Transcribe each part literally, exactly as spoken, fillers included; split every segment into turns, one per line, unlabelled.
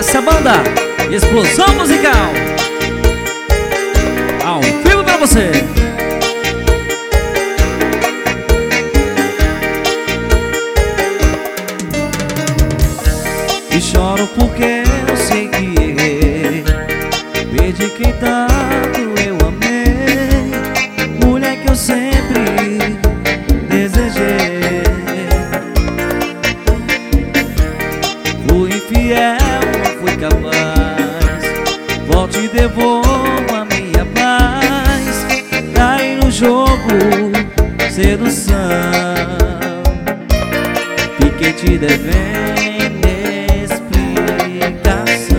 Essa é a banda Explosão Musical, ao vivo pra você. E choro porque eu sei que errei, perdi quem tanto eu amei, mulher que eu sempre desejei. Fui infiel, não fui capaz, volte e devolva a minha paz. Caí no jogo, sedução, fiquei te devendo explicação.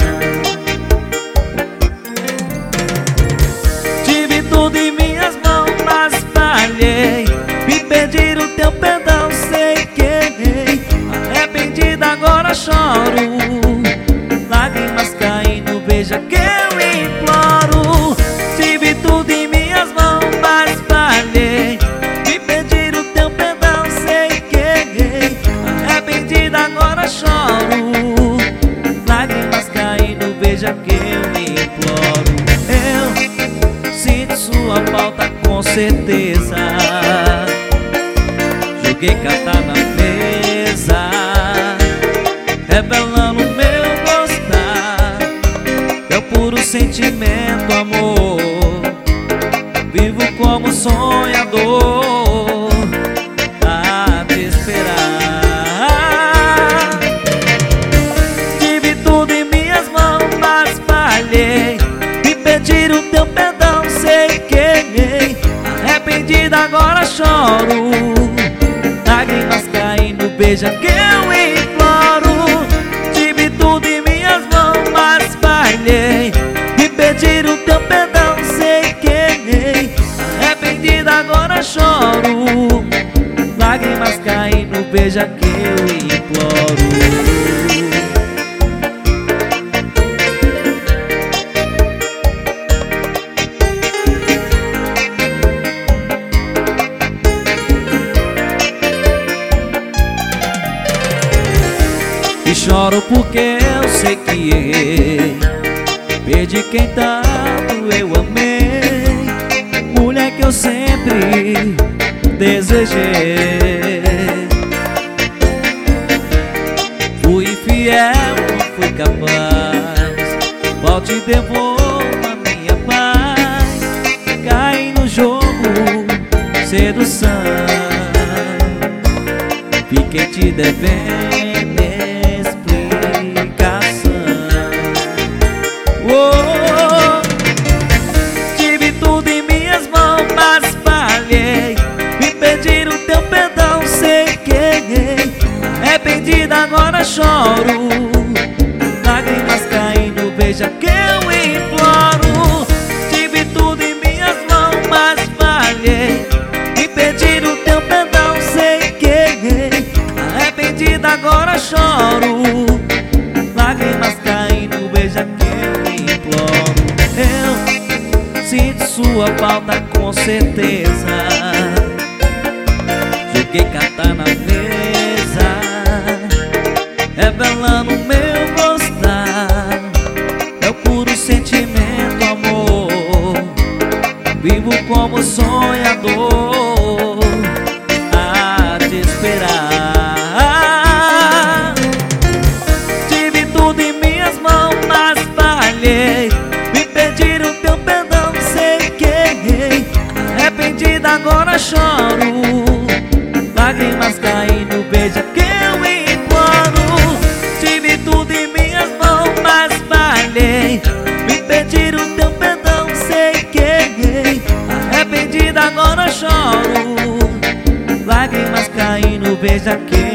Tive tudo em minhas mãos, mas falhei. Me pedir o teu perdão, sei que errei. Arrependida agora choro, lágrimas caindo, veja que eu imploro. Tive tudo em minhas mãos, mas falhei. Me pedir o teu perdão, sei que errei. Arrependida agora choro, lágrimas caindo, veja que eu imploro. Eu sinto sua falta com certeza, joguei carta na mesa, revelando meu gostar. É o puro sentimento, amor, vivo como sonhador a te esperar. Tive tudo em minhas mãos, mas falhei. Me pedir o teu perdão, sei que errei. Arrependida agora choro, lágrimas caindo, beija que eu imploro. Tive tudo em minhas mãos, mas falhei. Me pedir o teu perdão, sei que errei. Arrependida agora choro, lágrimas caindo, beija que eu imploro. E choro porque eu sei que errei, perdi quem tanto eu amei, mulher que eu sempre desejei. Fui infiel, não fui capaz, volte e devolva a minha paz. Caí no jogo, sedução, fiquei te devendo explicação. Oh, tive tudo em minhas mãos, mas falhei. Me pedir o teu perdão, sei que errei. Arrependida agora choro, lágrimas caindo, veja que eu imploro. Tive tudo em minhas mãos, mas falhei. Me pedir o teu perdão, sei que errei. Arrependida agora choro, lágrimas caindo, veja que eu imploro. Eu sinto sua falta com certeza, joguei carta na mesa, revelando meu gostar. É o puro sentimento, amor, vivo como sonhador a te esperar. Tive tudo em minhas mãos, mas falhei. Me pedir o teu perdão, sei que errei. Arrependida agora choro, lágrimas caindo, veja que eu imploro. Tive tudo em minhas mãos, mas falhei. Me pedir o teu perdão, sei que errei. Arrependida agora choro, lágrimas caindo, veja que